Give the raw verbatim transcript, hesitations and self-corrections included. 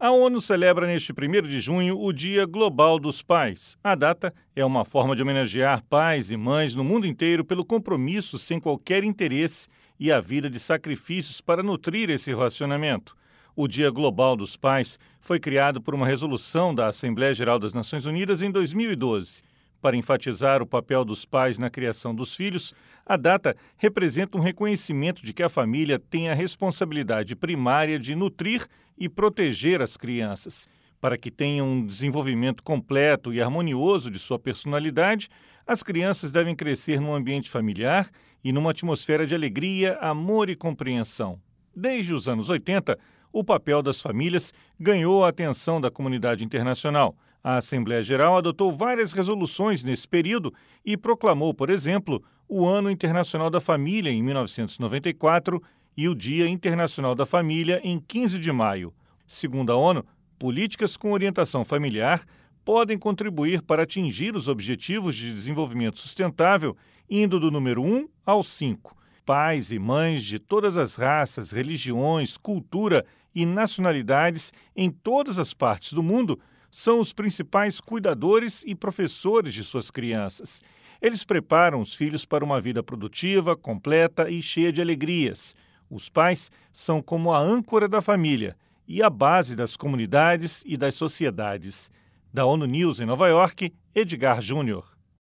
A ONU celebra neste primeiro de junho o Dia Global dos Pais. A data é uma forma de homenagear pais e mães no mundo inteiro pelo compromisso sem qualquer interesse e a vida de sacrifícios para nutrir esse relacionamento. O Dia Global dos Pais foi criado por uma resolução da Assembleia Geral das Nações Unidas em dois mil e doze. Para enfatizar o papel dos pais na criação dos filhos, a data representa um reconhecimento de que a família tem a responsabilidade primária de nutrir e proteger as crianças. Para que tenham um desenvolvimento completo e harmonioso de sua personalidade, as crianças devem crescer num ambiente familiar e numa atmosfera de alegria, amor e compreensão. Desde os anos oitenta, o papel das famílias ganhou a atenção da comunidade internacional. A Assembleia Geral adotou várias resoluções nesse período e proclamou, por exemplo, o Ano Internacional da Família em mil novecentos e noventa e quatro e o Dia Internacional da Família em quinze de maio. Segundo a ONU, políticas com orientação familiar podem contribuir para atingir os Objetivos de Desenvolvimento Sustentável, indo do número um ao cinco. Pais e mães de todas as raças, religiões, cultura e nacionalidades em todas as partes do mundo são os principais cuidadores e professores de suas crianças. Eles preparam os filhos para uma vida produtiva, completa e cheia de alegrias. Os pais são como a âncora da família e a base das comunidades e das sociedades. Da ONU News em Nova York, Edgar Júnior.